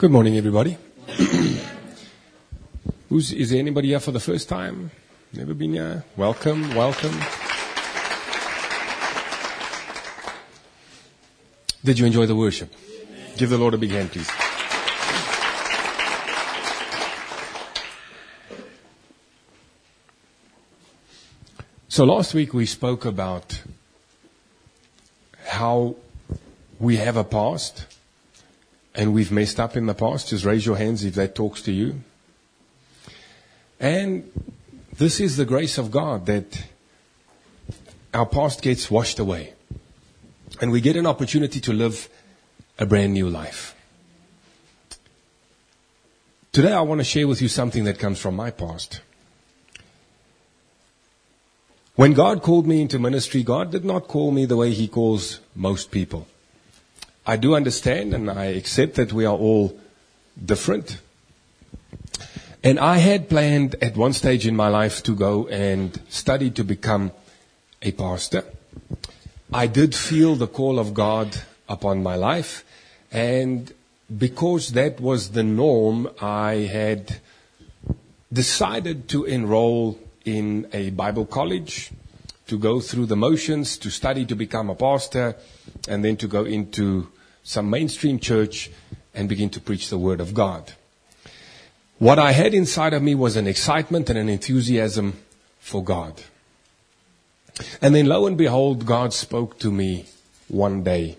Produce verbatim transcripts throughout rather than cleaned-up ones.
Good morning, everybody. Who's, is there anybody here for the first time? Never been here? Welcome, welcome. Did you enjoy the worship? Give the Lord a big hand, please. So last week we spoke about how we have a past and we've messed up in the past. Just raise your hands if that talks to you. And this is the grace of God, that our past gets washed away and we get an opportunity to live a brand new life. Today I want to share with you something that comes from my past. When God called me into ministry, God did not call me the way He calls most people. I do understand and I accept that we are all different. And I had planned at one stage in my life to go and study to become a pastor. I did feel the call of God upon my life, and because that was the norm, I had decided to enroll in a Bible college, to go through the motions, to study to become a pastor, and then to go into some mainstream church and begin to preach the Word of God. What I had inside of me was an excitement and an enthusiasm for God. And then lo and behold, God spoke to me one day.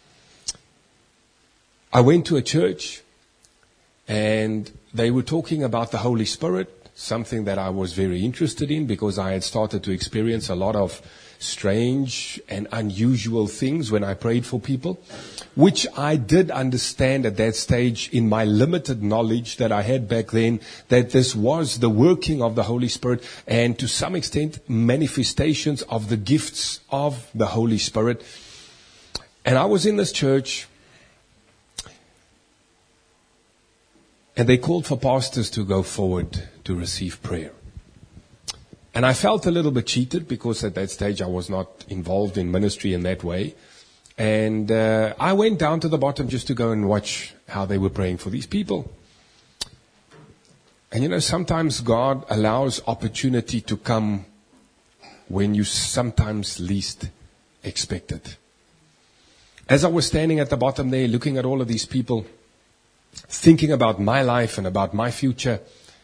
I went to a church and they were talking about the Holy Spirit, something that I was very interested in because I had started to experience a lot of strange and unusual things when I prayed for people, which I did understand at that stage in my limited knowledge that I had back then, that this was the working of the Holy Spirit and to some extent manifestations of the gifts of the Holy Spirit. And I was in this church and they called for pastors to go forward to receive prayer. And I felt a little bit cheated because at that stage I was not involved in ministry in that way. And uh, I went down to the bottom just to go and watch how they were praying for these people. And you know, sometimes God allows opportunity to come when you sometimes least expect it. As I was standing at the bottom there, looking at all of these people, thinking about my life and about my future,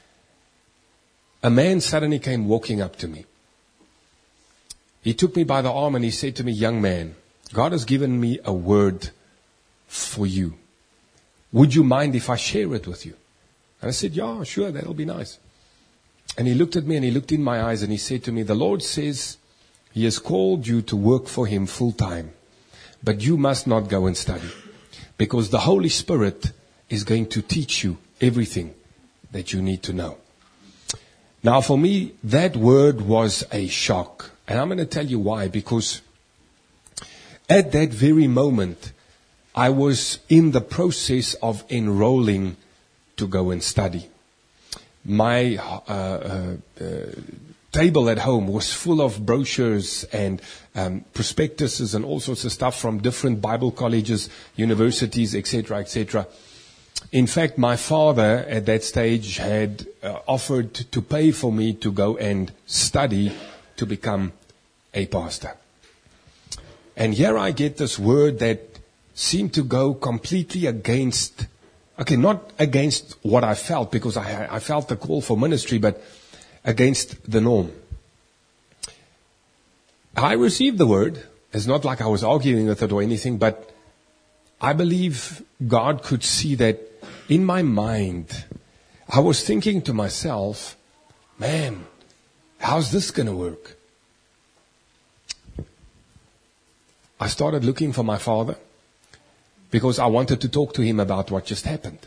a man suddenly came walking up to me. He took me by the arm and he said to me, "Young man, God has given me a word for you. Would you mind if I share it with you?" And I said, "Yeah, sure, that'll be nice." And he looked at me and he looked in my eyes and he said to me, "The Lord says He has called you to work for Him full time, but you must not go and study because the Holy Spirit is going to teach you everything that you need to know." Now for me, that word was a shock. And I'm going to tell you why. Because at that very moment, I was in the process of enrolling to go and study. My uh, uh, uh, table at home was full of brochures and um, prospectuses and all sorts of stuff from different Bible colleges, universities, et cetera, et cetera. In fact, my father at that stage had uh, offered to pay for me to go and study to become a pastor. And here I get this word that seemed to go completely against, okay, not against what I felt, because I, I felt the call for ministry, but against the norm. I received the word. It's not like I was arguing with it or anything, but I believe God could see that in my mind, I was thinking to myself, man, how's this going to work? I started looking for my father because I wanted to talk to him about what just happened.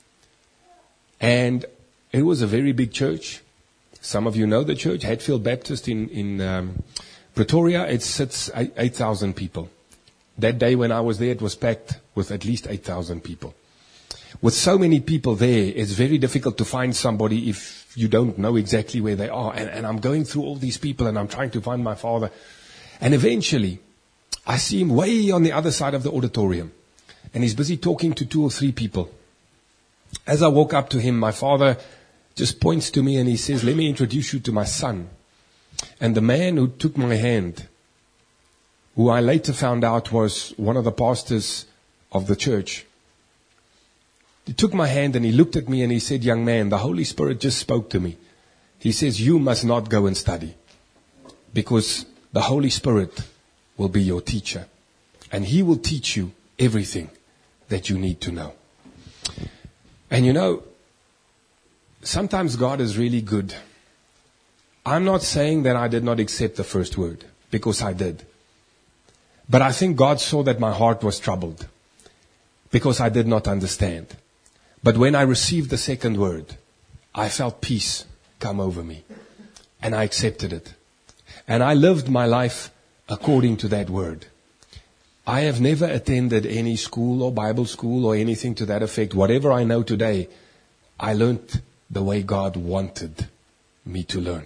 And it was a very big church. Some of you know the church, Hatfield Baptist in, in um, Pretoria. It sits eight thousand people. That day when I was there, it was packed with at least eight thousand people. With so many people there, it's very difficult to find somebody if you don't know exactly where they are. And, and I'm going through all these people and I'm trying to find my father. And eventually, I see him way on the other side of the auditorium. And he's busy talking to two or three people. As I walk up to him, my father just points to me and he says, let me introduce you to my son. And the man who took my hand, who I later found out was one of the pastors of the church, he took my hand and he looked at me and he said, young man, the Holy Spirit just spoke to me. He says, you must not go and study because the Holy Spirit will be your teacher and he will teach you everything that you need to know. And you know, sometimes God is really good. I'm not saying that I did not accept the first word, because I did. But I think God saw that my heart was troubled, because I did not understand. But when I received the second word, I felt peace come over me. And I accepted it. And I lived my life according to that word. I have never attended any school or Bible school or anything to that effect. Whatever I know today, I learned the way God wanted me to learn.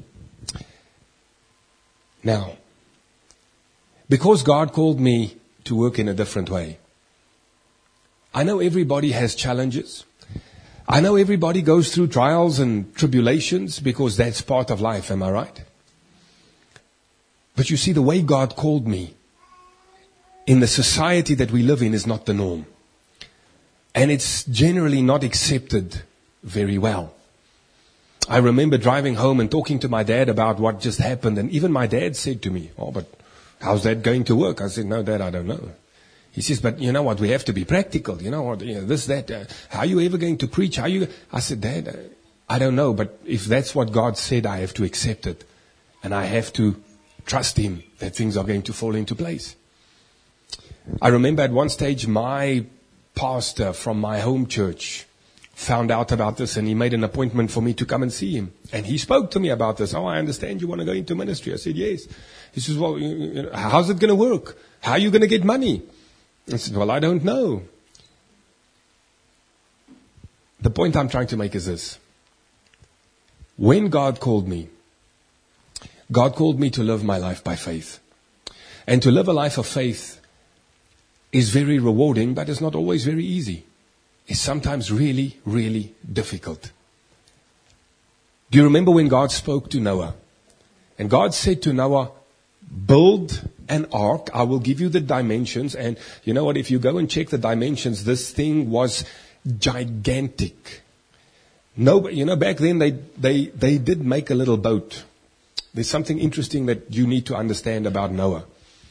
Now, because God called me to work in a different way, I know everybody has challenges. I know everybody goes through trials and tribulations because that's part of life, am I right? But you see, the way God called me in the society that we live in is not the norm. And it's generally not accepted very well. I remember driving home and talking to my dad about what just happened. And even my dad said to me, oh, but how's that going to work? I said, no, Dad, I don't know. He says, but you know what? We have to be practical. You know what? You know, this, that. Uh, how are you ever going to preach? How are you? I said, Dad, uh, I don't know. But if that's what God said, I have to accept it. And I have to trust Him that things are going to fall into place. I remember at one stage, my pastor from my home church found out about this and he made an appointment for me to come and see him. And he spoke to me about this. Oh, I understand you want to go into ministry. I said, yes. He says, well, you, you know, how's it going to work? How are you going to get money? I said, well, I don't know. The point I'm trying to make is this. When God called me, God called me to live my life by faith. And to live a life of faith is very rewarding, but it's not always very easy. It's sometimes really, really difficult. Do you remember when God spoke to Noah? And God said to Noah, build an ark. I will give you the dimensions. And you know what? If you go and check the dimensions, this thing was gigantic. No, you know, back then they, they, they did make a little boat. There's something interesting that you need to understand about Noah.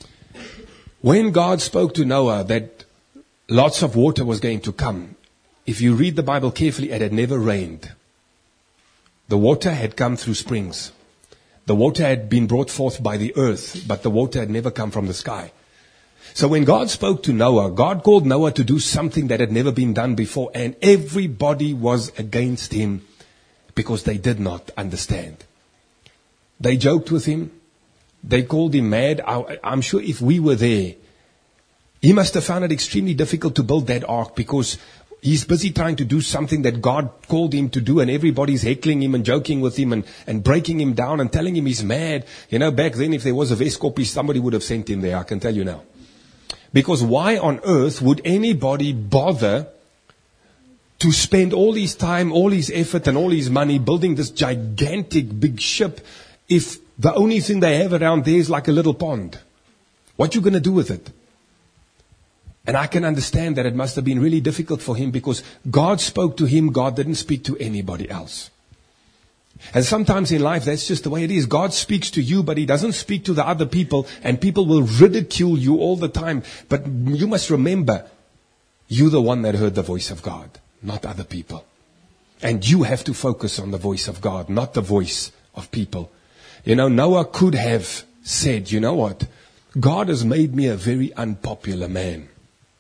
When God spoke to Noah that lots of water was going to come, if you read the Bible carefully, it had never rained. The water had come through springs. The water had been brought forth by the earth, but the water had never come from the sky. So when God spoke to Noah, God called Noah to do something that had never been done before, and everybody was against him because they did not understand. They joked with him. They called him mad. I, I'm sure if we were there, he must have found it extremely difficult to build that ark because he's busy trying to do something that God called him to do, and everybody's heckling him and joking with him and, and breaking him down and telling him he's mad. You know, back then if there was a Weskopie, somebody would have sent him there, I can tell you now. Because why on earth would anybody bother to spend all his time, all his effort and all his money building this gigantic big ship if the only thing they have around there is like a little pond? What you going to do with it? And I can understand that it must have been really difficult for him because God spoke to him. God didn't speak to anybody else. And sometimes in life, that's just the way it is. God speaks to you, but He doesn't speak to the other people, and people will ridicule you all the time. But you must remember, you're the one that heard the voice of God, not other people. And you have to focus on the voice of God, not the voice of people. You know, Noah could have said, you know what? God has made me a very unpopular man.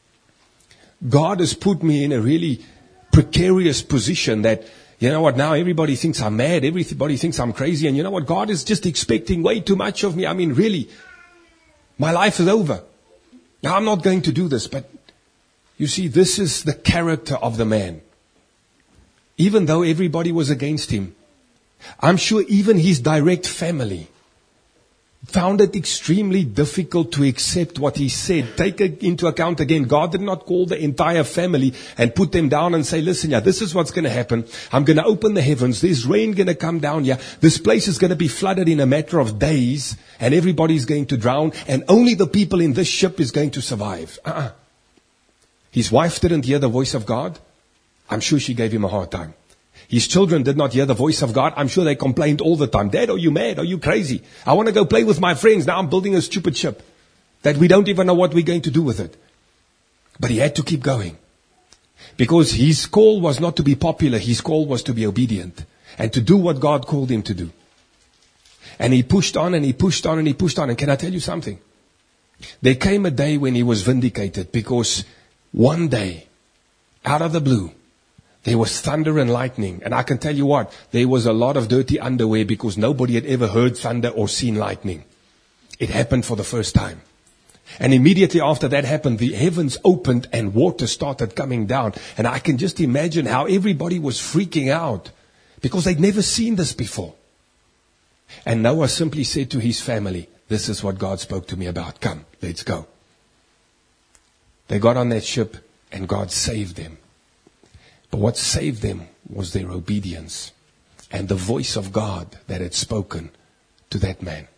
God has put me in a really precarious position that, you know what, now everybody thinks I'm mad, everybody thinks I'm crazy, and you know what, God is just expecting way too much of me. I mean, really, my life is over. Now I'm not going to do this, but you see, this is the character of the man. Even though everybody was against him, I'm sure even his direct family found it extremely difficult to accept what he said. Take into account again, God did not call the entire family and put them down and say, listen, yeah, this is what's going to happen. I'm going to open the heavens. There's rain going to come down. Yeah, this place is going to be flooded in a matter of days and everybody's going to drown and only the people in this ship is going to survive. Uh-uh. His wife didn't hear the voice of God. I'm sure she gave him a hard time. His children did not hear the voice of God. I'm sure they complained all the time. Dad, are you mad? Are you crazy? I want to go play with my friends. Now I'm building a stupid ship that we don't even know what we're going to do with it. But he had to keep going. Because his call was not to be popular. His call was to be obedient and to do what God called him to do. And he pushed on and he pushed on and he pushed on. And can I tell you something? There came a day when he was vindicated because one day, out of the blue, there was thunder and lightning. And I can tell you what, there was a lot of dirty underwear because nobody had ever heard thunder or seen lightning. It happened for the first time. And immediately after that happened, the heavens opened and water started coming down. And I can just imagine how everybody was freaking out because they'd never seen this before. And Noah simply said to his family, this is what God spoke to me about. Come, let's go. They got on that ship and God saved them. But what saved them was their obedience and the voice of God that had spoken to that man.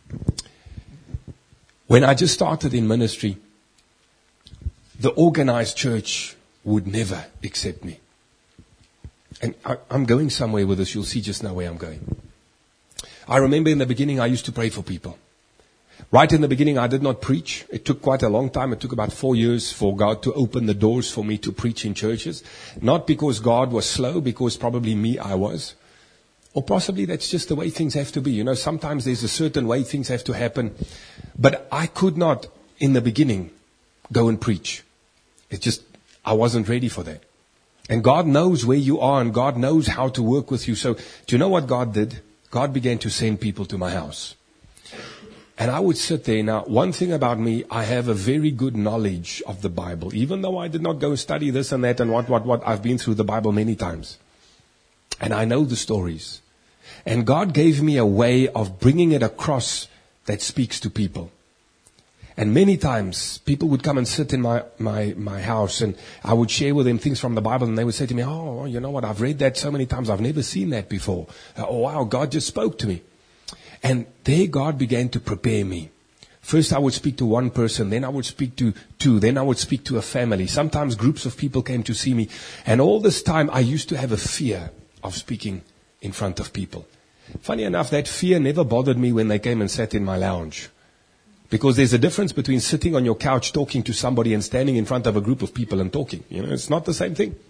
When I just started in ministry, the organized church would never accept me. And I, I'm going somewhere with this. You'll see just now where I'm going. I remember in the beginning I used to pray for people. Right in the beginning, I did not preach. It took quite a long time. It took about four years for God to open the doors for me to preach in churches. Not because God was slow, because probably me, I was. Or possibly that's just the way things have to be. You know, sometimes there's a certain way things have to happen. But I could not, in the beginning, go and preach. It just, I wasn't ready for that. And God knows where you are and God knows how to work with you. So, do you know what God did? God began to send people to my house. And I would sit there. Now, one thing about me, I have a very good knowledge of the Bible. Even though I did not go study this and that and what, what, what, I've been through the Bible many times. And I know the stories. And God gave me a way of bringing it across that speaks to people. And many times, people would come and sit in my, my, my house and I would share with them things from the Bible and they would say to me, oh, you know what, I've read that so many times, I've never seen that before. Oh, wow, God just spoke to me. And there God began to prepare me. First I would speak to one person, then I would speak to two, then I would speak to a family. Sometimes groups of people came to see me. And all this time I used to have a fear of speaking in front of people. Funny enough, that fear never bothered me when they came and sat in my lounge. Because there's a difference between sitting on your couch talking to somebody and standing in front of a group of people and talking. You know, it's not the same thing.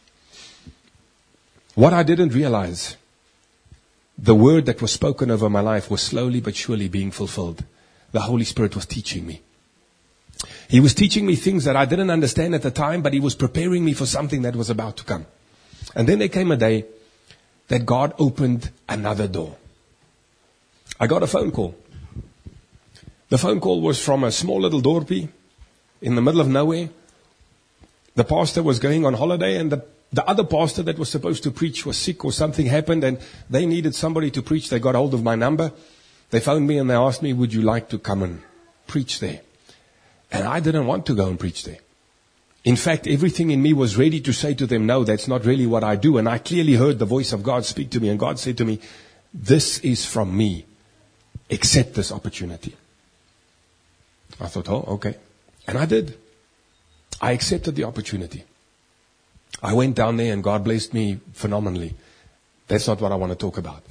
What I didn't realize, the word that was spoken over my life was slowly but surely being fulfilled. The Holy Spirit was teaching me. He was teaching me things that I didn't understand at the time, but He was preparing me for something that was about to come. And then there came a day that God opened another door. I got a phone call. The phone call was from a small little dorpie in the middle of nowhere. The pastor was going on holiday and the The other pastor that was supposed to preach was sick or something happened and they needed somebody to preach. They got hold of my number. They phoned me and they asked me, would you like to come and preach there? And I didn't want to go and preach there. In fact, everything in me was ready to say to them, no, that's not really what I do. And I clearly heard the voice of God speak to me and God said to me, this is from me. Accept this opportunity. I thought, oh, okay. And I did. I accepted the opportunity. I went down there and God blessed me phenomenally. That's not what I want to talk about.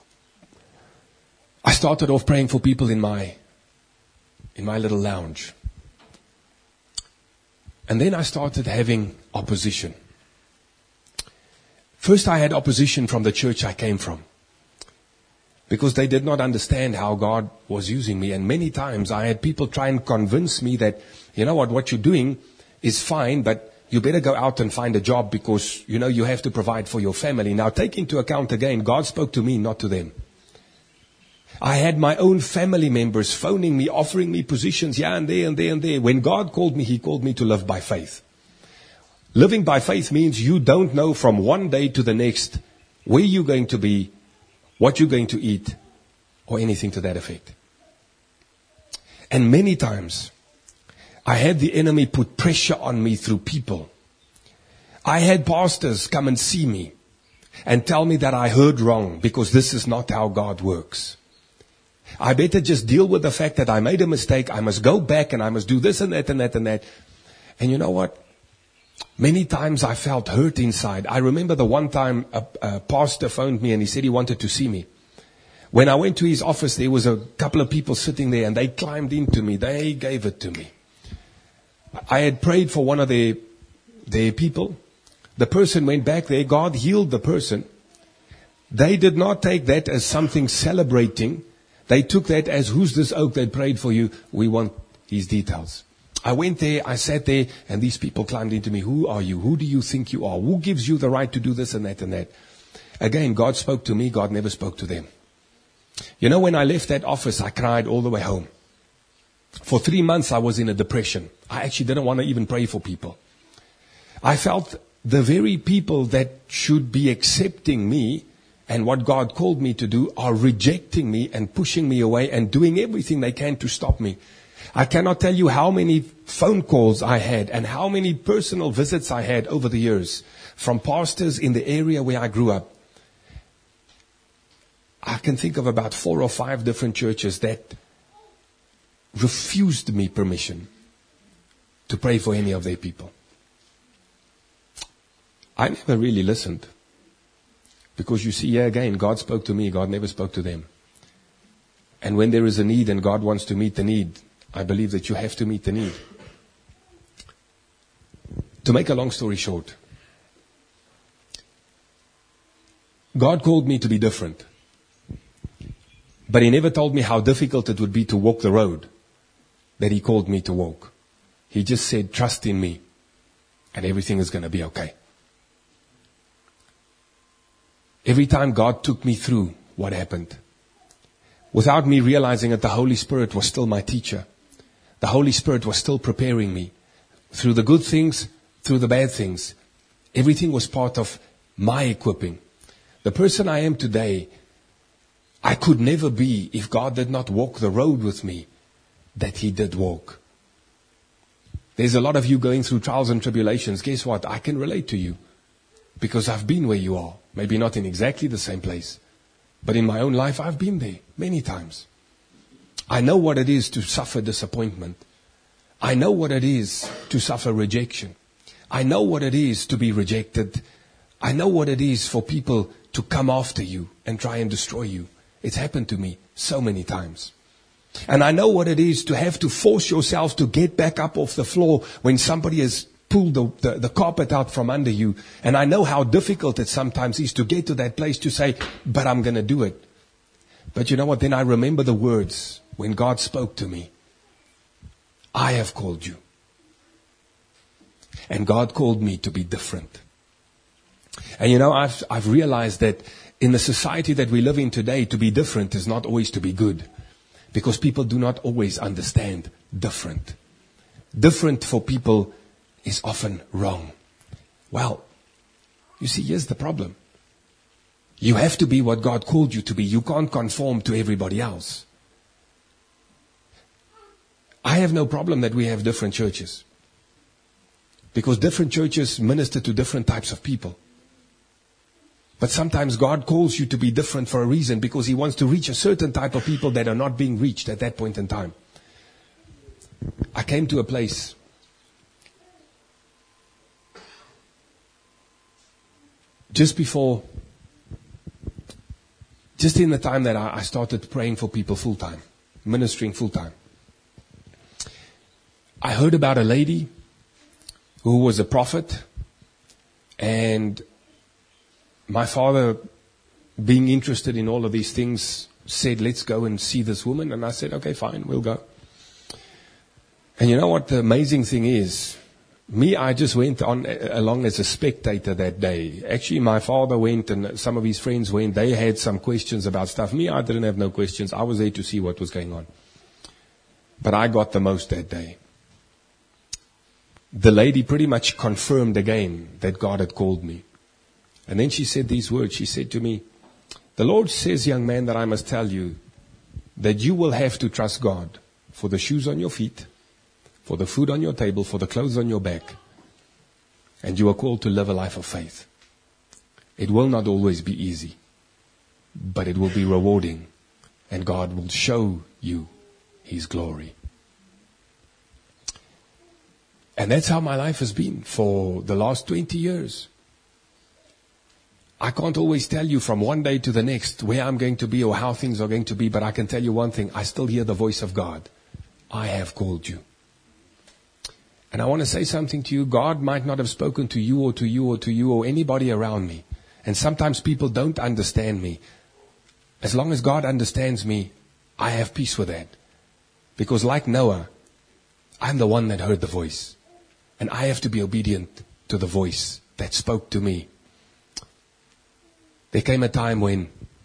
I started off praying for people in my, in my little lounge. And then I started having opposition. First I had opposition from the church I came from. Because they did not understand how God was using me. And many times I had people try and convince me that, you know what, what you're doing is fine, but you better go out and find a job because, you know, you have to provide for your family. Now take into account again, God spoke to me, not to them. I had my own family members phoning me, offering me positions here and there and there and there. When God called me, He called me to live by faith. Living by faith means you don't know from one day to the next where you're going to be, what you're going to eat, or anything to that effect. And many times, I had the enemy put pressure on me through people. I had pastors come and see me and tell me that I heard wrong because this is not how God works. I better just deal with the fact that I made a mistake. I must go back and I must do this and that and that and that. And you know what? Many times I felt hurt inside. I remember the one time a, a pastor phoned me and he said he wanted to see me. When I went to his office, there was a couple of people sitting there and they climbed into me. They gave it to me. I had prayed for one of their, their people. The person went back there. God healed the person. They did not take that as something celebrating. They took that as, who's this oak that prayed for you? We want his details. I went there, I sat there, and these people climbed into me. Who are you? Who do you think you are? Who gives you the right to do this and that and that? Again, God spoke to me. God never spoke to them. You know, when I left that office, I cried all the way home. For three months, I was in a depression. I actually didn't want to even pray for people. I felt the very people that should be accepting me and what God called me to do are rejecting me and pushing me away and doing everything they can to stop me. I cannot tell you how many phone calls I had and how many personal visits I had over the years from pastors in the area where I grew up. I can think of about four or five different churches that refused me permission to pray for any of their people. I never really listened. Because you see, here again, God spoke to me, God never spoke to them. And when there is a need and God wants to meet the need, I believe that you have to meet the need. To make a long story short, God called me to be different. But He never told me how difficult it would be to walk the road that He called me to walk. He just said, trust in me, and everything is going to be okay. Every time God took me through what happened, without me realizing it, the Holy Spirit was still my teacher. The Holy Spirit was still preparing me. Through the good things, through the bad things. Everything was part of my equipping. The person I am today, I could never be if God did not walk the road with me that He did walk. There's a lot of you going through trials and tribulations. Guess what? I can relate to you because I've been where you are. Maybe not in exactly the same place, but in my own life I've been there many times. I know what it is to suffer disappointment. I know what it is to suffer rejection. I know what it is to be rejected. I know what it is for people to come after you and try and destroy you. It's happened to me so many times. And I know what it is to have to force yourself to get back up off the floor when somebody has pulled the, the, the carpet out from under you. And I know how difficult it sometimes is to get to that place to say, but I'm going to do it. But you know what? Then I remember the words when God spoke to me. I have called you. And God called me to be different. And you know, I've, I've realized that in the society that we live in today, to be different is not always to be good. Because people do not always understand different. Different for people is often wrong. Well, you see, here's the problem. You have to be what God called you to be. You can't conform to everybody else. I have no problem that we have different churches. Because different churches minister to different types of people. But sometimes God calls you to be different for a reason, because He wants to reach a certain type of people that are not being reached at that point in time. I came to a place just before, just in the time that I started praying for people full time, ministering full time. I heard about a lady who was a prophet, and my father, being interested in all of these things, said, let's go and see this woman. And I said, okay, fine, we'll go. And you know what the amazing thing is? Me, I just went on along as a spectator that day. Actually, my father went and some of his friends went. They had some questions about stuff. Me, I didn't have no questions. I was there to see what was going on. But I got the most that day. The lady pretty much confirmed again that God had called me. And then she said these words. She said to me, the Lord says, young man, that I must tell you that you will have to trust God for the shoes on your feet, for the food on your table, for the clothes on your back. And you are called to live a life of faith. It will not always be easy, but it will be rewarding, and God will show you His glory. And that's how my life has been for the last twenty years. I can't always tell you from one day to the next where I'm going to be or how things are going to be, but I can tell you one thing. I still hear the voice of God. I have called you. And I want to say something to you. God might not have spoken to you or to you or to you or anybody around me. And sometimes people don't understand me. As long as God understands me, I have peace with that. Because like Noah, I'm the one that heard the voice. And I have to be obedient to the voice that spoke to me. There came a time when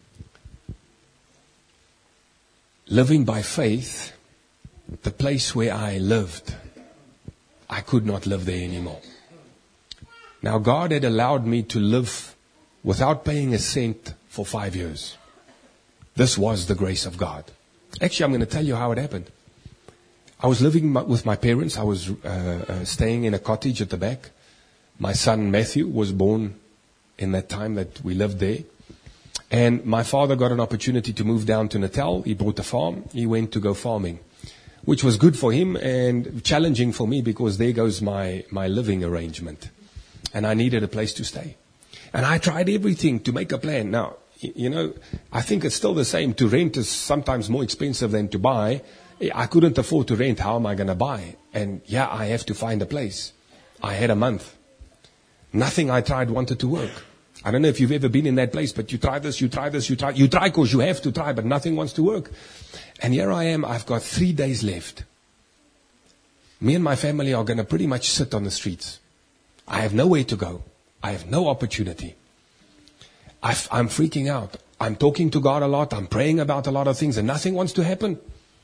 living by faith, the place where I lived, I could not live there anymore. Now God had allowed me to live without paying a cent for five years. This was the grace of God. Actually, I'm going to tell you how it happened. I was living with my parents. I was uh, uh, staying in a cottage at the back. My son Matthew was born in that time that we lived there. And my father got an opportunity to move down to Natal. He bought a farm. He went to go farming, which was good for him and challenging for me because there goes my, my living arrangement. And I needed a place to stay. And I tried everything to make a plan. Now, you know, I think it's still the same. To rent is sometimes more expensive than to buy. I couldn't afford to rent. How am I going to buy? And yeah, I have to find a place. I had a month. Nothing I tried wanted to work. I don't know if you've ever been in that place, but you try this, you try this, you try, you try because you have to try, but nothing wants to work. And here I am, I've got three days left. Me and my family are going to pretty much sit on the streets. I have nowhere to go. I have no opportunity. I've, I'm freaking out. I'm talking to God a lot. I'm praying about a lot of things and nothing wants to happen.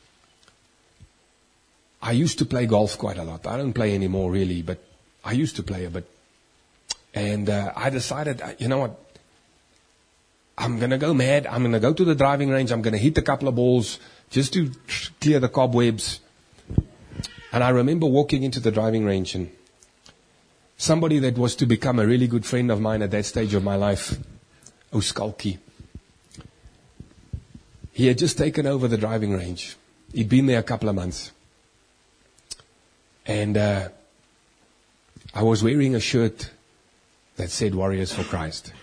I used to play golf quite a lot. I don't play anymore really, but I used to play a bit. And uh, I decided, you know what, I'm going to go mad. I'm going to go to the driving range. I'm going to hit a couple of balls just to clear the cobwebs. And I remember walking into the driving range and somebody that was to become a really good friend of mine at that stage of my life, Oskalki, he had just taken over the driving range. He'd been there a couple of months. And uh, I was wearing a shirt that said Warriors for Christ.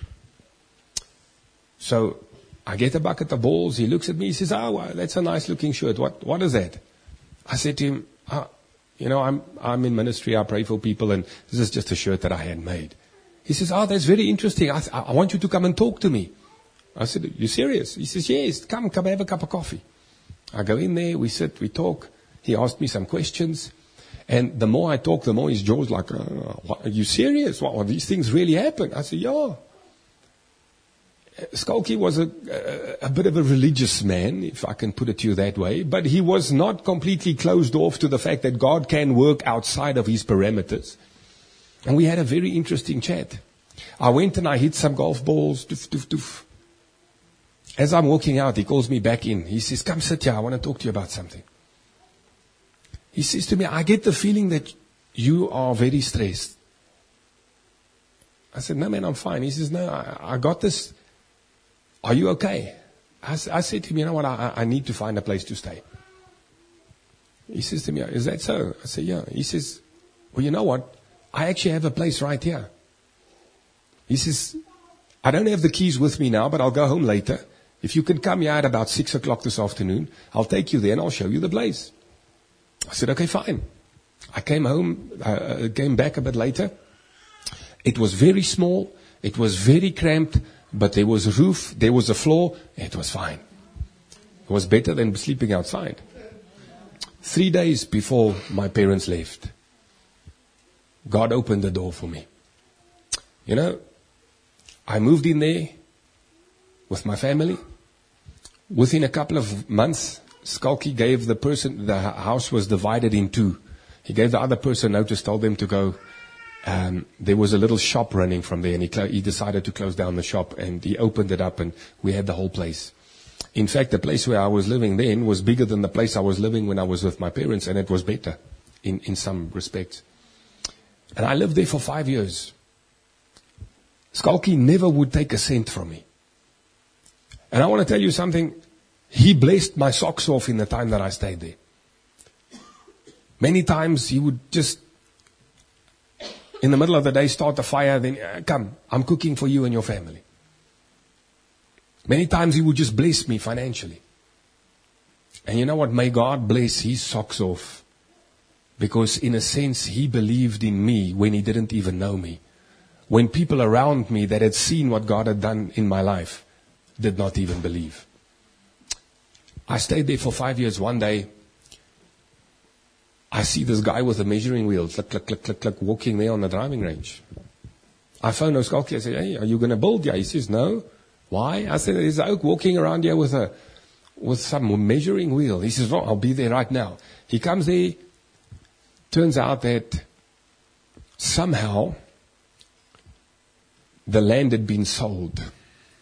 So I get a bucket of balls. He looks at me. He says, oh, well, that's a nice looking shirt. What, what is that? I said to him, oh, you know, I'm, I'm in ministry. I pray for people. And this is just a shirt that I had made. He says, oh, that's very interesting. I, I want you to come and talk to me. I said, you serious? He says, yes, come, come have a cup of coffee. I go in there. We sit, we talk. He asked me some questions. And the more I talk, the more his jaw's like, oh, what, are you serious? What, what, these things really happen? I said, yeah. Skalki was a, a, a bit of a religious man, if I can put it to you that way. But he was not completely closed off to the fact that God can work outside of his parameters. And we had a very interesting chat. I went and I hit some golf balls. Doof, doof, doof. As I'm walking out, he calls me back in. He says, come sit here. I want to talk to you about something. He says to me, I get the feeling that you are very stressed. I said, no, man, I'm fine. He says, no, I, I got this. Are you okay? I, I said to him, you know what, I, I need to find a place to stay. He says to me, is that so? I said, yeah. He says, well, you know what? I actually have a place right here. He says, I don't have the keys with me now, but I'll go home later. If you can come here at about six o'clock this afternoon, I'll take you there and I'll show you the place. I said, okay, fine. I came home, uh, came back a bit later. It was very small. It was very cramped, but there was a roof, there was a floor. It was fine. It was better than sleeping outside. Three days before my parents left, God opened the door for me. You know, I moved in there with my family. Within a couple of months, Skalki gave the person, the house was divided in two. He gave the other person notice, told them to go. Um, there was a little shop running from there, and he, cl- he decided to close down the shop, and he opened it up, and we had the whole place. In fact, the place where I was living then was bigger than the place I was living when I was with my parents, and it was better in, in some respects. And I lived there for five years. Skalkie never would take a cent from me. And I want to tell you something. He blessed my socks off in the time that I stayed there. Many times he would just, in the middle of the day, start a fire, then, uh, come, I'm cooking for you and your family. Many times he would just bless me financially. And you know what? May God bless his socks off. Because in a sense, he believed in me when he didn't even know me. When people around me that had seen what God had done in my life did not even believe. I stayed there for five years. One day, I see this guy with a measuring wheel, click, click, click, click, click, walking there on the driving range. I phoned Skalkie. I said, hey, are you going to build here? He says, no. Why? I said, there's an oak walking around here with a, with some measuring wheel. He says, oh, I'll be there right now. He comes there. Turns out that somehow the land had been sold.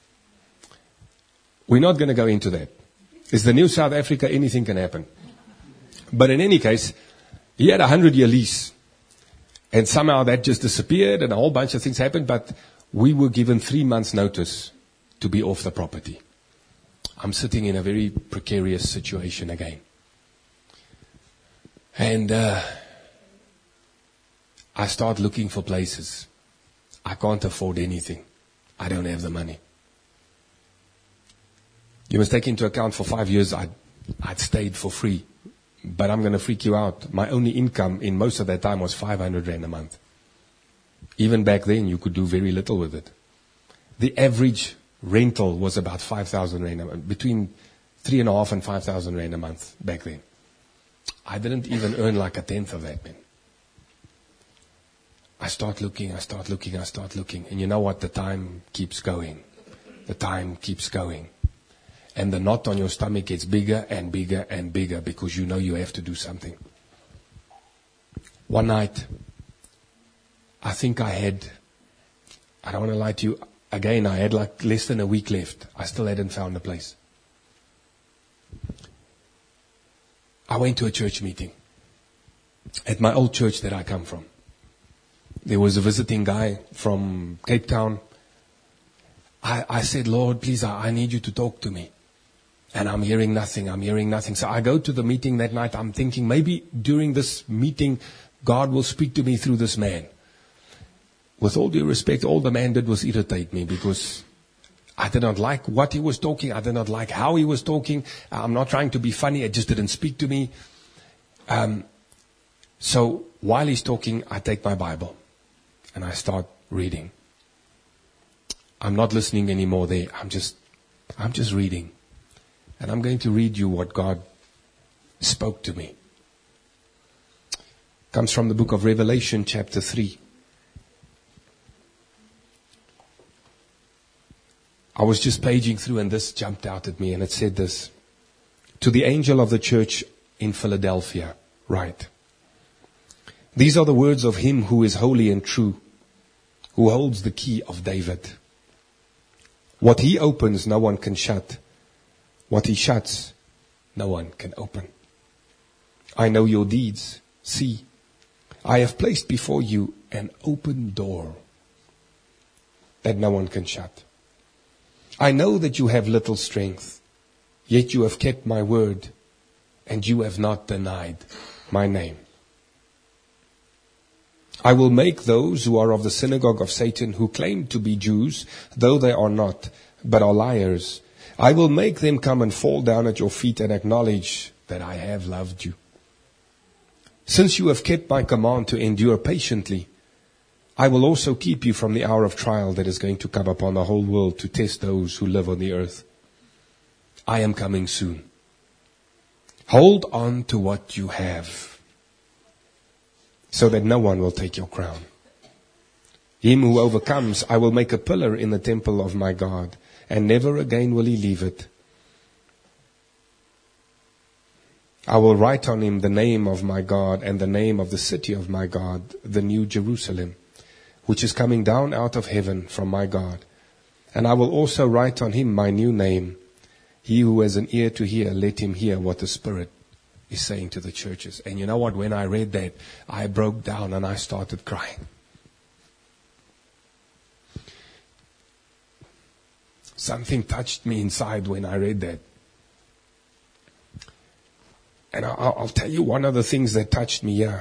We're not going to go into that. It's the new South Africa, anything can happen. But in any case, he had a hundred-year lease. And somehow that just disappeared and a whole bunch of things happened. But we were given three months' notice to be off the property. I'm sitting in a very precarious situation again. And uh, I start looking for places. I can't afford anything. I don't have the money. You must take into account for five years I'd, I'd stayed for free. But I'm going to freak you out. My only income in most of that time was five hundred rand a month. Even back then, you could do very little with it. The average rental was about five thousand rand a month, between three and a half and five thousand rand a month back then. I didn't even earn like a tenth of that, man. I start looking, I start looking, I start looking. And you know what? The time keeps going. The time keeps going. And the knot on your stomach gets bigger and bigger and bigger because you know you have to do something. One night, I think I had, I don't want to lie to you, again, I had like less than a week left. I still hadn't found a place. I went to a church meeting at my old church that I come from. There was a visiting guy from Cape Town. I, I said, Lord, please, I, I need you to talk to me. And I'm hearing nothing. I'm hearing nothing. So I go to the meeting that night. I'm thinking maybe during this meeting, God will speak to me through this man. With all due respect, all the man did was irritate me because I did not like what he was talking. I did not like how he was talking. I'm not trying to be funny. It just didn't speak to me. Um, so while he's talking, I take my Bible and I start reading. I'm not listening anymore there. I'm just, I'm just reading. And I'm going to read you what God spoke to me. It comes from the book of Revelation, chapter three. I was just paging through and this jumped out at me and it said this. To the angel of the church in Philadelphia, write. These are the words of him who is holy and true, who holds the key of David. What he opens, no one can shut. What he shuts, no one can open. I know your deeds. See, I have placed before you an open door that no one can shut. I know that you have little strength, yet you have kept my word, and you have not denied my name. I will make those who are of the synagogue of Satan, who claim to be Jews, though they are not, but are liars, I will make them come and fall down at your feet and acknowledge that I have loved you. Since you have kept my command to endure patiently, I will also keep you from the hour of trial that is going to come upon the whole world to test those who live on the earth. I am coming soon. Hold on to what you have, so that no one will take your crown. Him who overcomes, I will make a pillar in the temple of my God, and never again will he leave it. I will write on him the name of my God and the name of the city of my God, the new Jerusalem, which is coming down out of heaven from my God. And I will also write on him my new name. He who has an ear to hear, let him hear what the Spirit is saying to the churches. And you know what? When I read that, I broke down and I started crying. Something touched me inside when I read that. And I'll, I'll tell you one of the things that touched me here.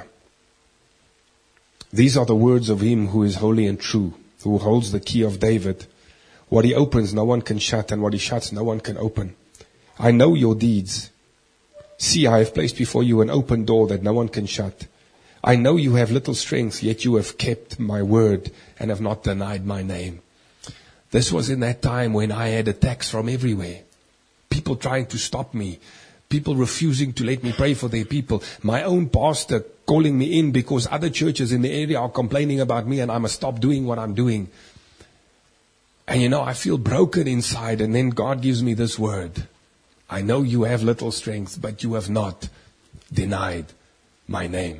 These are the words of him who is holy and true, who holds the key of David. What he opens, no one can shut, and what he shuts, no one can open. I know your deeds. See, I have placed before you an open door that no one can shut. I know you have little strength, yet you have kept my word and have not denied my name. This was in that time when I had attacks from everywhere. People trying to stop me. People refusing to let me pray for their people. My own pastor calling me in because other churches in the area are complaining about me and I must stop doing what I'm doing. And you know, I feel broken inside, and then God gives me this word. I know you have little strength, but you have not denied my name.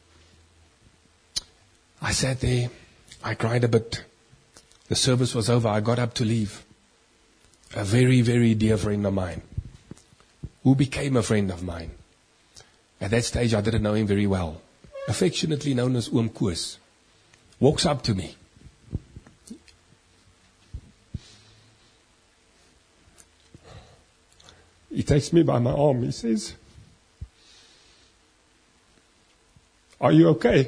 I sat there. I cried a bit. The service was over. I got up to leave. A very, very dear friend of mine, who became a friend of mine. At that stage, I didn't know him very well. Affectionately known as Oom Koos, walks up to me. He takes me by my arm. He says, "Are you okay?"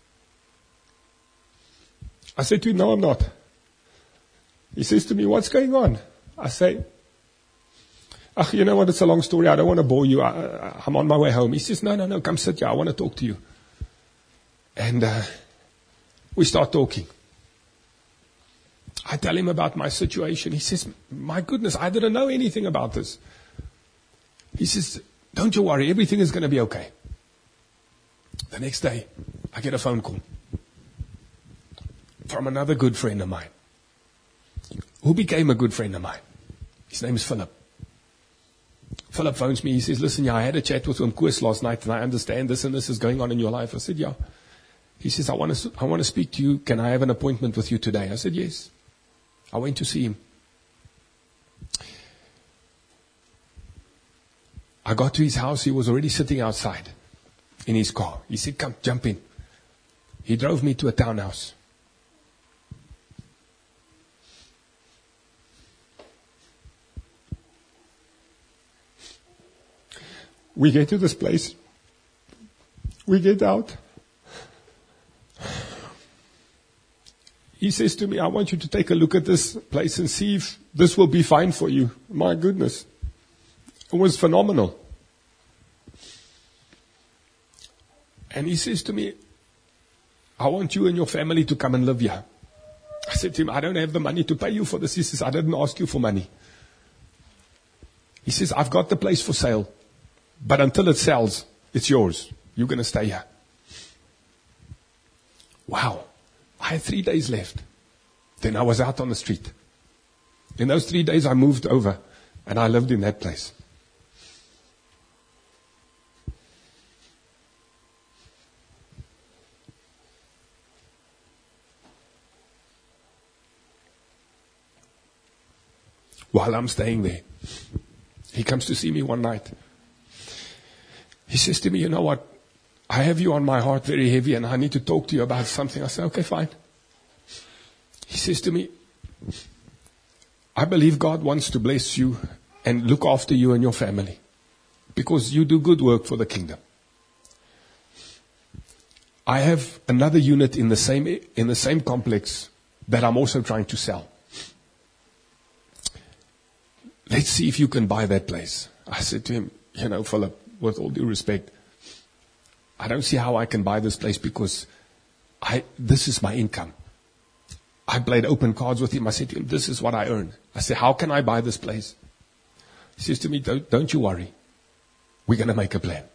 I said to him, "No, I'm not." He says to me, "What's going on?" I say, "Ah, you know what, it's a long story. I don't want to bore you. I, I, I'm on my way home." He says, "No, no, no, come sit here. I want to talk to you." And uh, we start talking. I tell him about my situation. He says, "My goodness, I didn't know anything about this." He says, "Don't you worry, everything is going to be okay." The next day, I get a phone call from another good friend of mine, who became a good friend of mine. His name is Philip. Philip phones me. He says, "Listen, yeah, I had a chat with Oom Koos last night, and I understand this and this is going on in your life." I said, "Yeah." He says, I want to, I want to speak to you. Can I have an appointment with you today?" I said, "Yes." I went to see him. I got to his house. He was already sitting outside in his car. He said, "Come, jump in." He drove me to a townhouse. We get to this place. We get out. He says to me, "I want you to take a look at this place and see if this will be fine for you." My goodness. It was phenomenal. And he says to me, "I want you and your family to come and live here." I said to him, "I don't have the money to pay you for this." He says, "I didn't ask you for money." He says, "I've got the place for sale. But until it sells, it's yours. You're going to stay here." Wow. I had three days left. Then I was out on the street. In those three days, I moved over and I lived in that place. While I'm staying there, he comes to see me one night. He says to me, "You know what? I have you on my heart very heavy and I need to talk to you about something." I say, "Okay, fine." He says to me, "I believe God wants to bless you and look after you and your family because you do good work for the kingdom. I have another unit in the same, in the same complex that I'm also trying to sell. Let's see if you can buy that place." I said to him, "You know, Philip, with all due respect, I don't see how I can buy this place because I, this is my income." I played open cards with him. I said to him, "This is what I earn." I said, "How can I buy this place?" He says to me, don't, don't you worry. We're going to make a plan."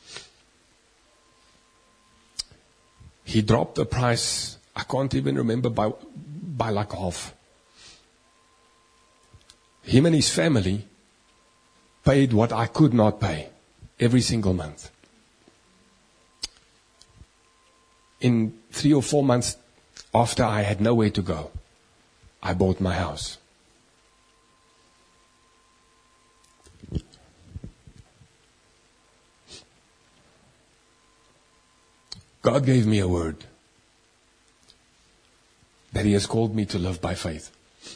He dropped the price. I can't even remember by, by like half. Him and his family paid what I could not pay every single month. In three or four months after I had nowhere to go, I bought my house. God gave me a word that He has called me to live by faith.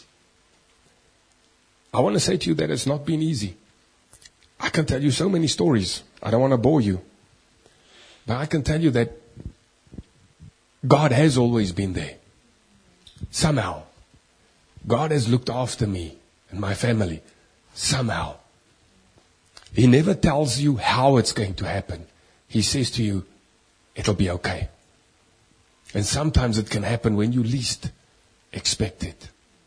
I want to say to you that it's not been easy. I can tell you so many stories. I don't want to bore you. But I can tell you that God has always been there. Somehow. God has looked after me and my family. Somehow. He never tells you how it's going to happen. He says to you, it'll be okay. And sometimes it can happen when you least expect it.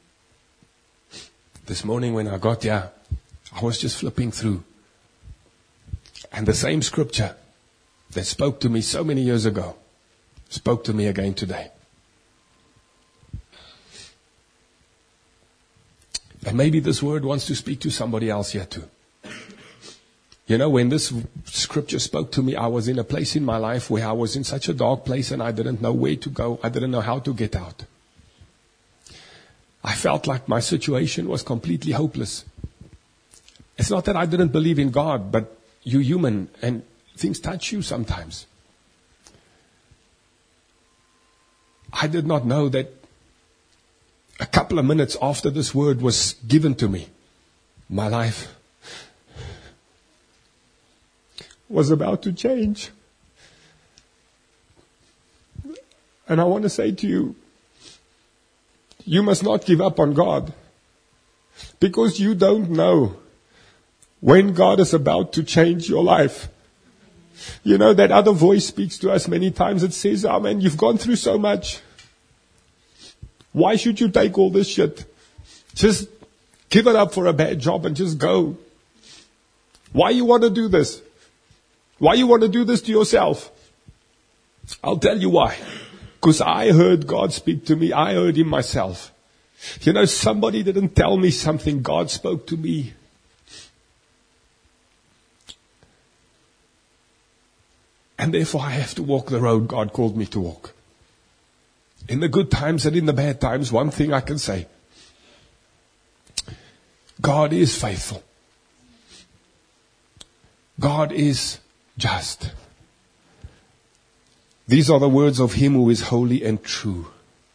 This morning when I got here, I was just flipping through. And the same scripture that spoke to me so many years ago spoke to me again today. And maybe this word wants to speak to somebody else here too. You know, when this scripture spoke to me, I was in a place in my life where I was in such a dark place and I didn't know where to go. I didn't know how to get out. I felt like my situation was completely hopeless. It's not that I didn't believe in God, but you're human and things touch you sometimes. I did not know that a couple of minutes after this word was given to me, my life was about to change. And I want to say to you, you must not give up on God, because you don't know when God is about to change your life. You know, that other voice speaks to us many times. It says, oh man, you've gone through so much. Why should you take all this shit? Just give it up for a bad job and just go. Why you want to do this? Why you want to do this to yourself? I'll tell you why. Because I heard God speak to me. I heard Him myself. You know, somebody didn't tell me something. God spoke to me. And therefore I have to walk the road God called me to walk. In the good times and in the bad times, one thing I can say. God is faithful. God is just. These are the words of Him who is holy and true.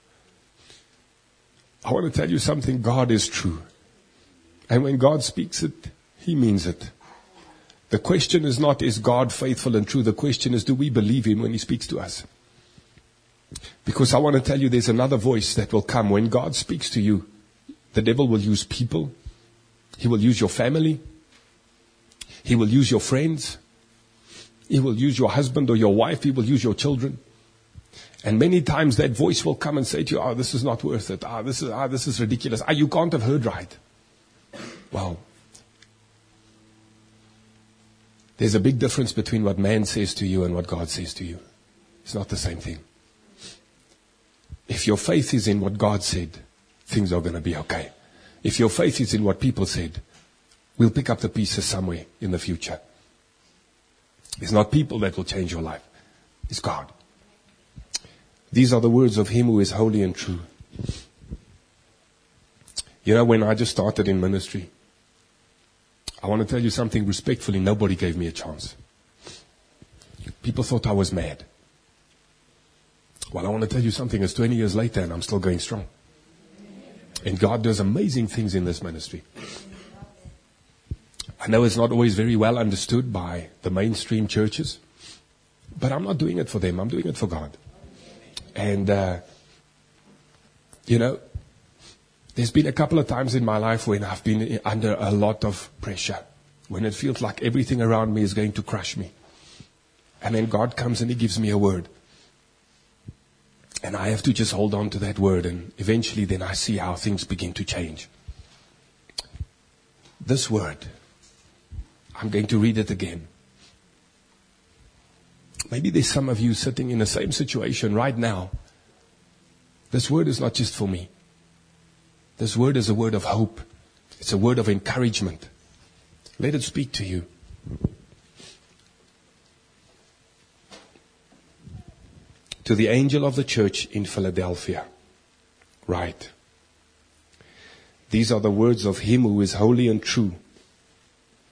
I want to tell you something. God is true. And when God speaks it, He means it. The question is not, is God faithful and true? The question is, do we believe Him when He speaks to us? Because I want to tell you, there's another voice that will come. When God speaks to you, the devil will use people. He will use your family. He will use your friends. He will use your husband or your wife. He will use your children. And many times that voice will come and say to you, oh, this is not worth it. Ah, this is, ah, this is ridiculous. Ah, you can't have heard right. Wow. There's a big difference between what man says to you and what God says to you. It's not the same thing. If your faith is in what God said, things are going to be okay. If your faith is in what people said, we'll pick up the pieces somewhere in the future. It's not people that will change your life. It's God. These are the words of Him who is holy and true. You know, when I just started in ministry, I want to tell you something respectfully. Nobody gave me a chance. People thought I was mad. Well, I want to tell you something. It's twenty years later and I'm still going strong. And God does amazing things in this ministry. I know it's not always very well understood by the mainstream churches, but I'm not doing it for them. I'm doing it for God. And, uh, you know, there's been a couple of times in my life when I've been under a lot of pressure, when it feels like everything around me is going to crush me. And then God comes and He gives me a word. And I have to just hold on to that word, and eventually then I see how things begin to change. This word, I'm going to read it again. Maybe there's some of you sitting in the same situation right now. This word is not just for me. This word is a word of hope. It's a word of encouragement. Let it speak to you. To the angel of the church in Philadelphia, write, these are the words of Him who is holy and true,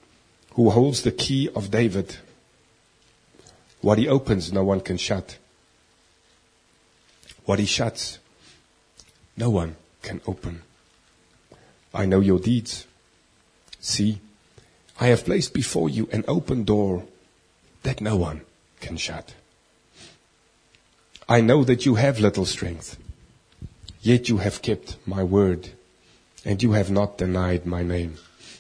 who holds the key of David. What He opens, no one can shut, What he shuts, no one can open. I know your deeds. See, I have placed before you an open door that no one can shut. I know that you have little strength, yet you have kept my word, and you have not denied my name.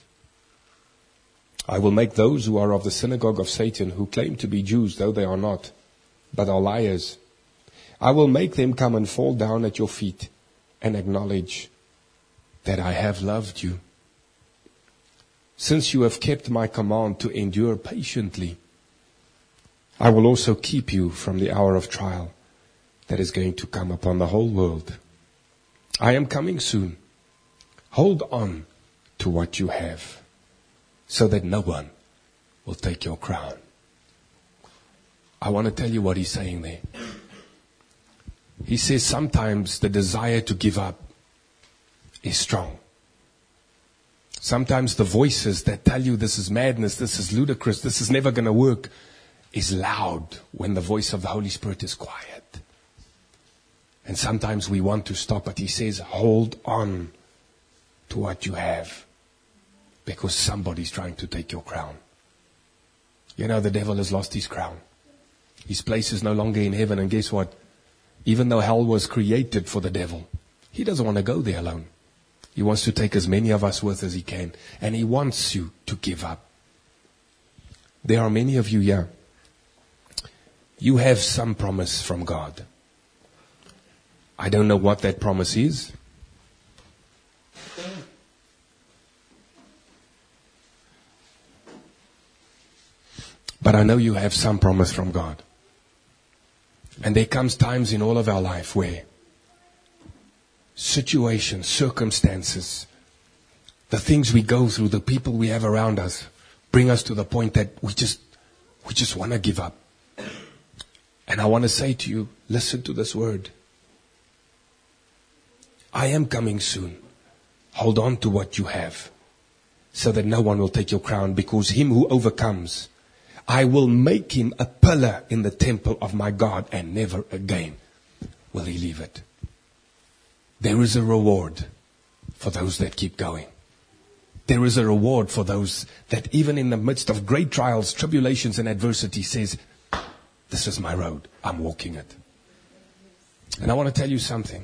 I will make those who are of the synagogue of Satan, who claim to be Jews, though they are not, but are liars, I will make them come and fall down at your feet and acknowledge that I have loved you. Since you have kept my command to endure patiently, I will also keep you from the hour of trial that is going to come upon the whole world. I am coming soon. Hold on to what you have, so that no one will take your crown. I want to tell you what he's saying there. He says sometimes the desire to give up is strong. Sometimes the voices that tell you this is madness, this is ludicrous, this is never going to work, is loud when the voice of the Holy Spirit is quiet. And sometimes we want to stop, but he says, hold on to what you have, because somebody's trying to take your crown. You know, the devil has lost his crown. His place is no longer in heaven, and guess what? Even though hell was created for the devil, he doesn't want to go there alone. He wants to take as many of us with as he can, and he wants you to give up. There are many of you here. You have some promise from God. I don't know what that promise is. But I know you have some promise from God. And there comes times in all of our life where situations, circumstances, the things we go through, the people we have around us, bring us to the point that we just, we just want to give up. And I want to say to you, listen to this word. I am coming soon. Hold on to what you have, so that no one will take your crown, because him who overcomes, I will make him a pillar in the temple of my God, and never again will he leave it. There is a reward for those that keep going. There is a reward for those that even in the midst of great trials, tribulations, and adversity says, this is my road. I'm walking it. And I want to tell you something.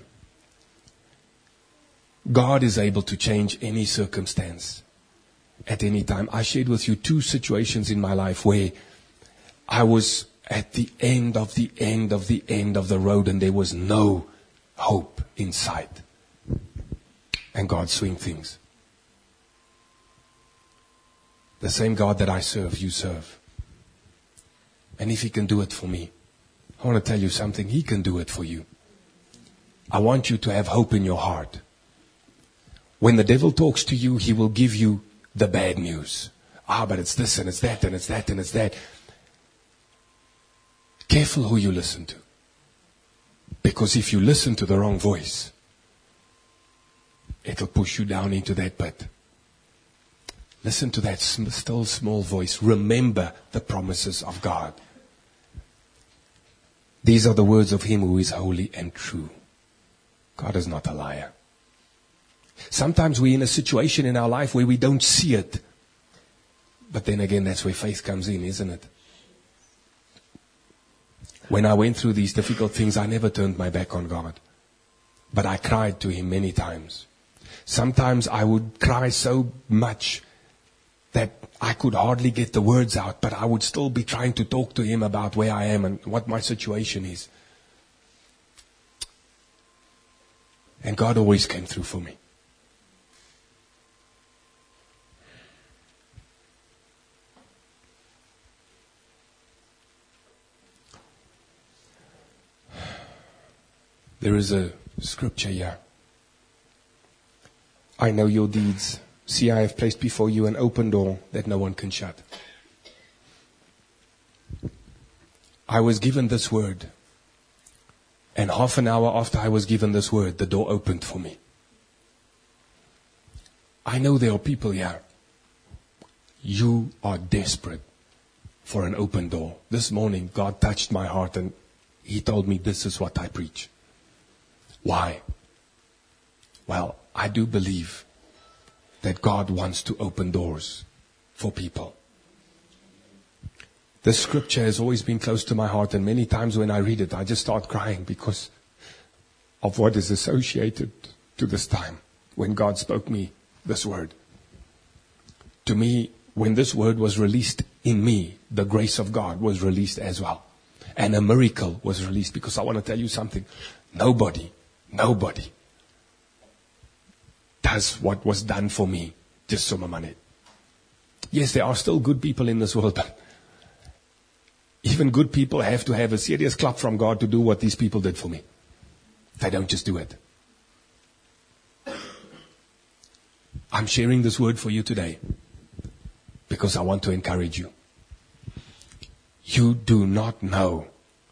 God is able to change any circumstance at any time. I shared with you two situations in my life where I was at the end of the end of the end of the road, and there was no hope in sight. And God swing things. The same God that I serve, you serve. And if he can do it for me, I want to tell you something. He can do it for you. I want you to have hope in your heart. When the devil talks to you, he will give you the bad news. Ah, but it's this and it's that and it's that and it's that. Careful who you listen to. Because if you listen to the wrong voice, it'll push you down into that pit. Listen to that still small voice. Remember the promises of God. These are the words of him who is holy and true. God is not a liar. Sometimes we're in a situation in our life where we don't see it. But then again, that's where faith comes in, isn't it? When I went through these difficult things, I never turned my back on God. But I cried to him many times. Sometimes I would cry so much that I could hardly get the words out, but I would still be trying to talk to him about where I am and what my situation is. And God always came through for me. There is a scripture here. I know your deeds. See, I have placed before you an open door that no one can shut. I was given this word. And half an hour after I was given this word, the door opened for me. I know there are people here. You are desperate for an open door. This morning, God touched my heart and he told me this is what I preach. Why? Well, I do believe that God wants to open doors for people. This scripture has always been close to my heart, and many times when I read it, I just start crying because of what is associated to this time when God spoke me this word. To me, when this word was released in me, the grace of God was released as well. And a miracle was released, because I want to tell you something. Nobody, nobody does what was done for me just so my money. Yes, there are still good people in this world, but even good people have to have a serious clap from God to do what these people did for me. They don't just do it. I'm sharing this word for you today because I want to encourage you. You do not know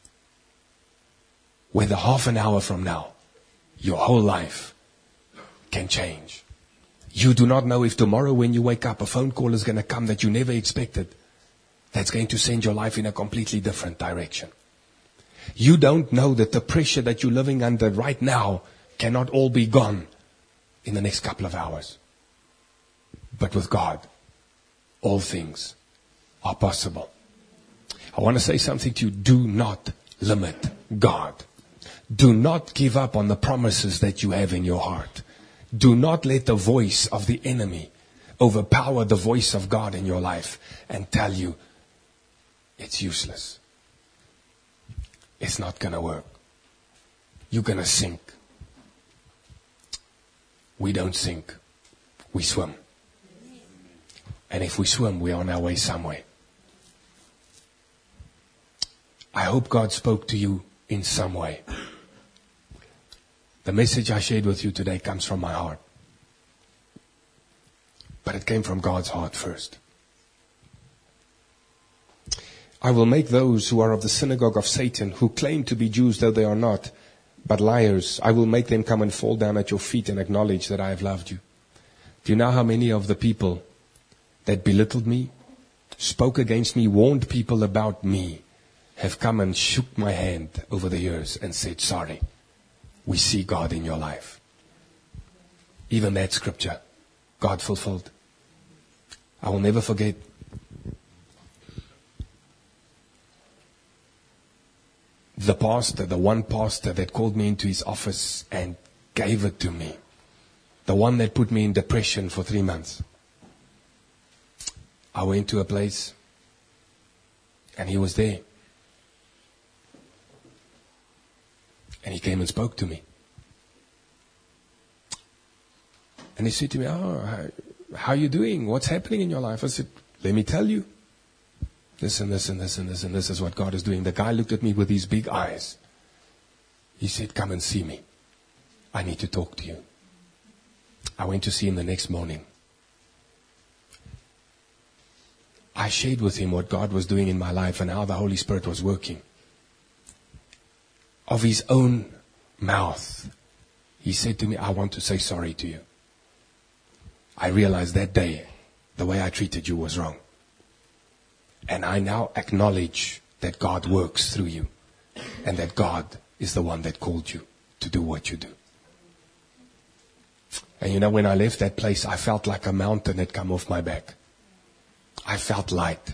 whether half an hour from now, your whole life can change. You do not know if tomorrow when you wake up, a phone call is going to come that you never expected, that's going to send your life in a completely different direction. You don't know that the pressure that you're living under right now cannot all be gone in the next couple of hours. But with God, all things are possible. I want to say something to you. Do not limit God. Do not give up on the promises that you have in your heart. Do not let the voice of the enemy overpower the voice of God in your life and tell you it's useless. It's not going to work. You're going to sink. We don't sink. We swim. And if we swim, we're on our way somewhere. I hope God spoke to you in some way. The message I shared with you today comes from my heart. But it came from God's heart first. I will make those who are of the synagogue of Satan, who claim to be Jews though they are not, but liars, I will make them come and fall down at your feet and acknowledge that I have loved you. Do you know how many of the people that belittled me, spoke against me, warned people about me, have come and shook my hand over the years and said, sorry, we see God in your life. Even that scripture, God fulfilled. I will never forget. The pastor, the one pastor that called me into his office and gave it to me. The one that put me in depression for three months. I went to a place and he was there. And he came and spoke to me. And he said to me, oh, how, how are you doing? What's happening in your life? I said, let me tell you. This and this and this and this and this is what God is doing. The guy looked at me with these big eyes. He said, come and see me. I need to talk to you. I went to see him the next morning. I shared with him what God was doing in my life and how the Holy Spirit was working. Of his own mouth, he said to me, I want to say sorry to you. I realized that day the way I treated you was wrong. And I now acknowledge that God works through you and that God is the one that called you to do what you do. And you know, when I left that place, I felt like a mountain had come off my back. I felt light.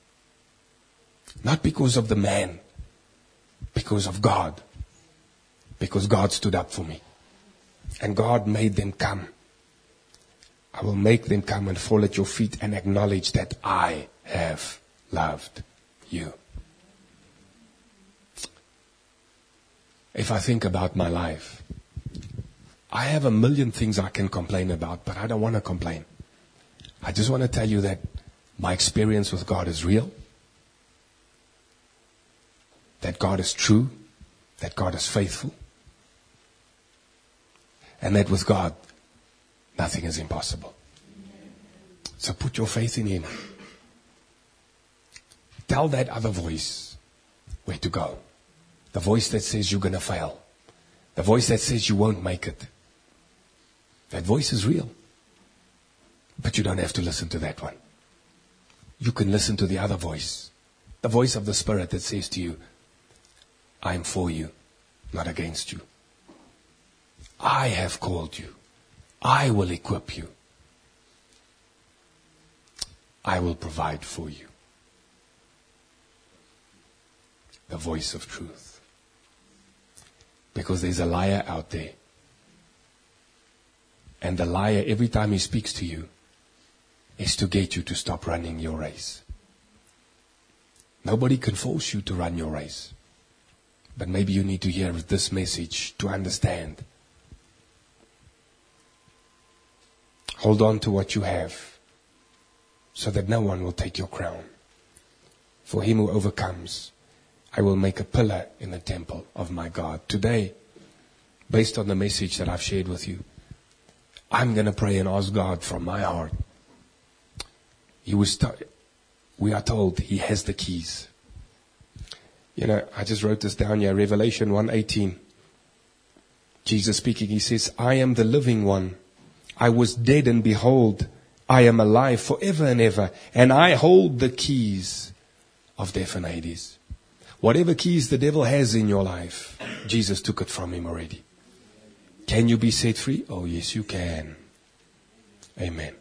Not because of the man, because of God. Because God stood up for me. And God made them come. I will make them come and fall at your feet and acknowledge that I have loved you. If I think about my life, I have a million things I can complain about, but I don't want to complain. I just want to tell you that my experience with God is real. That God is true. That God is faithful. And that with God, nothing is impossible. So put your faith in Him. Tell that other voice where to go. The voice that says you're going to fail. The voice that says you won't make it. That voice is real. But you don't have to listen to that one. You can listen to the other voice. The voice of the Spirit that says to you, I am for you, not against you. I have called you. I will equip you. I will provide for you. The voice of truth. Because there's a liar out there. And the liar, every time he speaks to you, is to get you to stop running your race. Nobody can force you to run your race. But maybe you need to hear this message to understand. Hold on to what you have, so that no one will take your crown. For him who overcomes, I will make a pillar in the temple of my God. Today, based on the message that I've shared with you, I'm going to pray and ask God from my heart. He was t- we are told he has the keys. You know, I just wrote this down here, Revelation one eighteen. Jesus speaking, he says, I am the living one. I was dead, and behold, I am alive forever and ever, and I hold the keys of death and Hades. Whatever keys the devil has in your life, Jesus took it from him already. Can you be set free? Oh, yes, you can. Amen.